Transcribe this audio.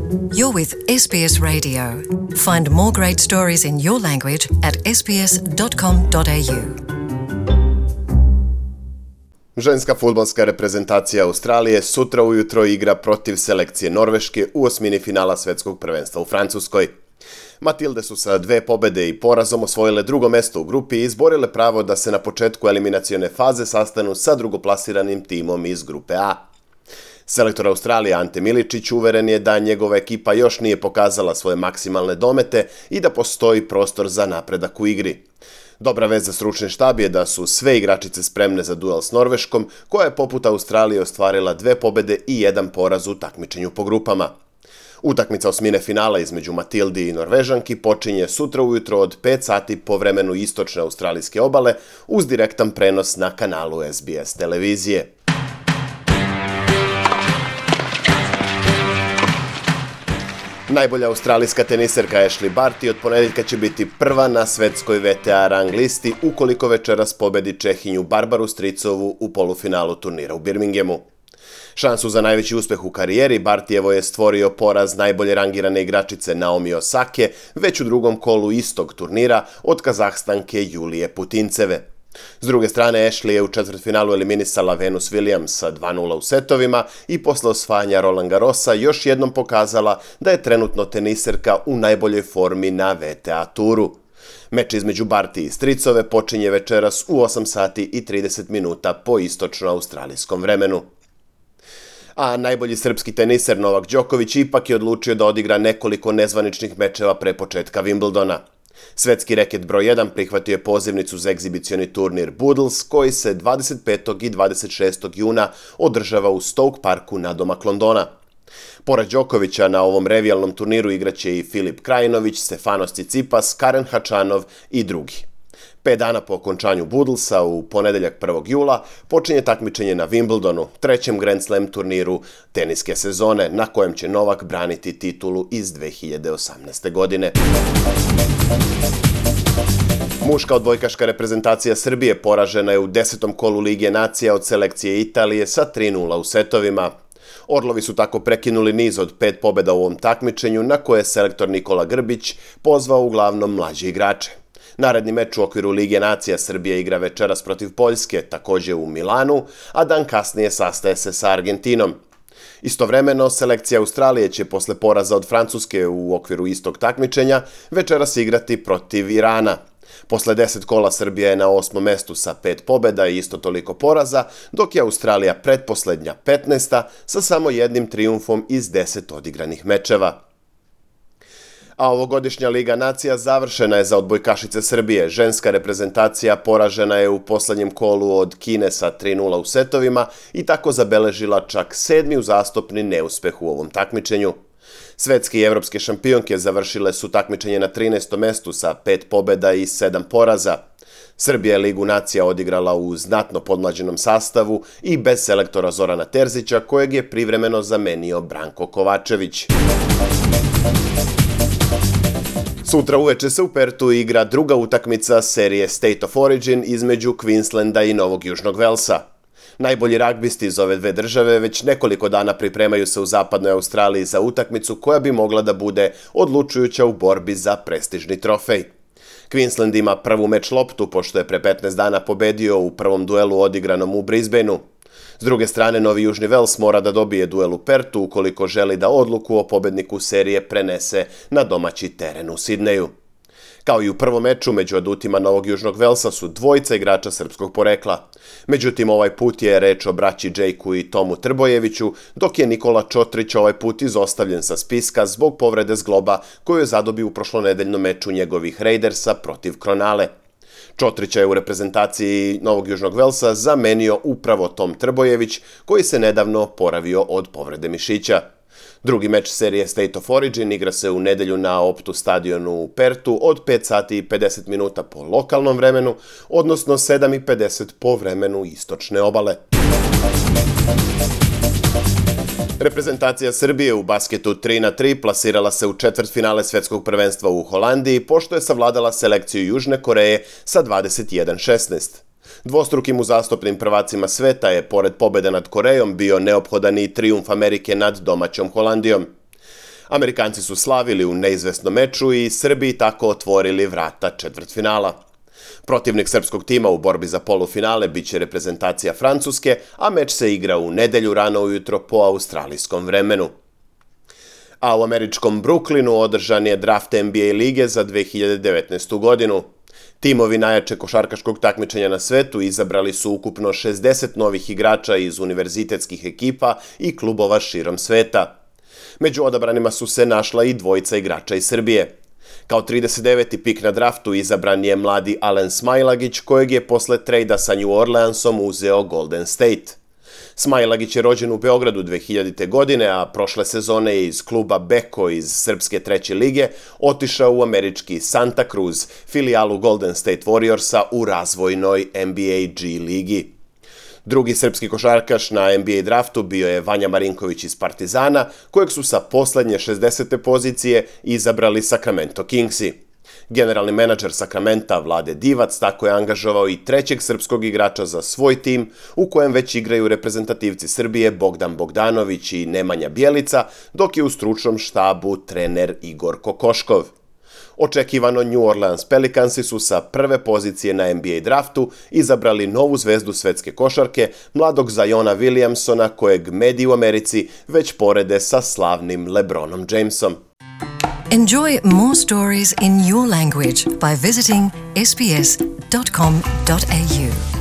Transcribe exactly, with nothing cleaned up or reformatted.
You're with S B S Radio. Find more great stories in your language at s b s dot com dot a u. Ženska fudbalska reprezentacija Australije sutra ujutro igra protiv selekcije Norveške u osmini finala svetskog prvenstva u Francuskoj. Matilde su sa dve pobede i porazom osvojile drugo mesto u grupi i izborile pravo da se na početku eliminacione faze sastanu sa drugoplasiranim timom iz grupe A. Selektor Australije Ante Miličić uveren je da njegova ekipa još nije pokazala svoje maksimalne domete i da postoji prostor za napredak u igri. Dobra vest za stručni štab je da su sve igračice spremne za duel s Norveškom, koja je poput Australije ostvarila dve pobede i jedan poraz u takmičenju po grupama. Utakmica osmine finala između Matildi i Norvežanki počinje sutra ujutro od pet sati po vremenu istočne australijske obale uz direktan prenos na kanalu S B S televizije. Najbolja australijska teniserka Ashleigh Barty od ponedeljka će biti prva na svetskoj V T A rang listi ukoliko večeras pobedi Čehinju Barbaru Stricovu u polufinalu turnira u Birminghamu. Šansu za najveći uspeh u karijeri Bartyjevo je stvorio poraz najbolje rangirane igračice Naomi Osake već u drugom kolu istog turnira od Kazahstanke Julije Putinceve. S druge strane, Ashleigh je u četvrtfinalu eliminisala Venus Williams sa dva nula u setovima i posle osvajanja Roland Garrosa još jednom pokazala da je trenutno teniserka u najboljoj formi na V T A turu. Meč između Barty i Stricove počinje večeras u osam sati i trideset minuta po istočno-australijskom vremenu. A najbolji srpski teniser Novak Đoković ipak je odlučio da odigra nekoliko nezvaničnih mečeva pre početka Wimbledona. Svetski reket broj jedan prihvatio je pozivnicu za egzibicioni turnir Boodles koji se dvadeset petog i dvadeset šestog juna održava u Stoke Parku nadomak Londona. Pored Đokovića na ovom revijalnom turniru igraće i Filip Krajinović, Stefanos Tsitsipas, Karen Hačanov i drugi. Pet dana po okončanju Boodlesa u ponedeljak prvog jula počinje takmičenje na Wimbledonu, trećem Grand Slam turniru teniske sezone, na kojem će Novak braniti titulu iz dve hiljade osamnaeste. godine. Muška odbojkaška reprezentacija Srbije poražena je u desetom kolu Lige nacija od selekcije Italije sa tri nula u setovima. Orlovi su tako prekinuli niz od pet pobeda u ovom takmičenju na koje je selektor Nikola Grbić pozvao uglavnom mlađe igrače. Naredni meč u okviru Lige nacija Srbija igra večeras protiv Poljske, također u Milanu, a dan kasnije sastaje se sa Argentinom. Istovremeno, selekcija Australije će posle poraza od Francuske u okviru istog takmičenja večeras igrati protiv Irana. Posle deset kola Srbija je na osmom mestu sa pet pobeda i isto toliko poraza, dok je Australija pretposlednja petnaesta sa samo jednim trijumfom iz deset odigranih mečeva. A ovogodišnja Liga nacija završena je za odbojkašice Srbije. Ženska reprezentacija poražena je u poslednjem kolu od Kine sa tri nula u setovima i tako zabeležila čak sedmi uzastopni neuspeh u ovom takmičenju. Svetske i evropske šampionke završile su takmičenje na trinaestom mestu sa pet pobeda i sedam poraza. Srbija je Ligu nacija odigrala u znatno podmlađenom sastavu i bez selektora Zorana Terzića, kojeg je privremeno zamenio Branko Kovačević. Sutra uveče se u Pertu igra druga utakmica serije State of Origin između Queenslanda i Novog Južnog Velsa. Najbolji ragbisti iz ove dve države već nekoliko dana pripremaju se u zapadnoj Australiji za utakmicu koja bi mogla da bude odlučujuća u borbi za prestižni trofej. Queensland ima prvu meč loptu pošto je pre petnaest dana pobedio u prvom duelu odigranom u Brisbaneu. S druge strane, Novi Južni Vels mora da dobije duel u Pertu ukoliko želi da odluku o pobedniku serije prenese na domaći teren u Sidneju. Kao i u prvom meču, među adutima Novog Južnog Velsa su dvojica igrača srpskog porekla. Međutim, ovaj put je reč o braći Džejku i Tomu Trbojeviću, dok je Nikola Čotrić ovaj put izostavljen sa spiska zbog povrede zgloba koju je zadobio u prošlonedeljnom meču njegovih Raidersa protiv Kronale. Čotrića je u reprezentaciji Novog Južnog Velsa zamenio upravo Tom Trbojević, koji se nedavno oporavio od povrede mišića. Drugi meč serije State of Origin igra se u nedelju na Optu stadionu u Pertu od pet sati i pedeset minuta po lokalnom vremenu, odnosno sedam i pedeset po vremenu istočne obale. Reprezentacija Srbije u basketu tri na tri plasirala se u četvrtfinale svetskog prvenstva u Holandiji, pošto je savladala selekciju Južne Koreje sa dvadeset jedan šesnaest. Dvostrukim uzastopnim prvacima sveta je, pored pobede nad Korejom, bio neophodan i trijumf Amerike nad domaćom Holandijom. Amerikanci su slavili u neizvesnom meču i Srbiji tako otvorili vrata četvrtfinala. Protivnik srpskog tima u borbi za polufinale biće reprezentacija Francuske, a meč se igra u nedelju rano ujutro po australijskom vremenu. A u američkom Brooklynu održan je draft N B A lige za dve hiljade devetnaestu. godinu. Timovi najjače košarkaškog takmičenja na svetu izabrali su ukupno šezdeset novih igrača iz univerzitetskih ekipa i klubova širom sveta. Među odabranima su se našla i dvojica igrača iz Srbije. Kao trideset deveti pik na draftu izabran je mladi Alen Smailagić, kojeg je posle trejda sa New Orleansom uzeo Golden State. Smailagić je rođen u Beogradu dve hiljadite. godine, a prošle sezone je iz kluba Beko iz srpske treće lige otišao u američki Santa Cruz, filijalu Golden State Warriorsa u razvojnoj N B A G ligi. Drugi srpski košarkaš na N B A draftu bio je Vanja Marinković iz Partizana, kojeg su sa poslednje šezdesete pozicije izabrali Sacramento Kingsi. Generalni menadžer Sacramenta Vlade Divac tako je angažovao i trećeg srpskog igrača za svoj tim, u kojem već igraju reprezentativci Srbije Bogdan Bogdanović i Nemanja Bjelica, dok je u stručnom štabu trener Igor Kokoškov. Očekivano New Orleans Pelicansi su sa prve pozicije na N B A draftu izabrali novu zvezdu svetske košarke, mladog Zajona Williamsona, kojeg mediji u Americi već porede sa slavnim LeBronom Jamesom. Enjoy more stories in your language by visiting s b s dot com dot a u.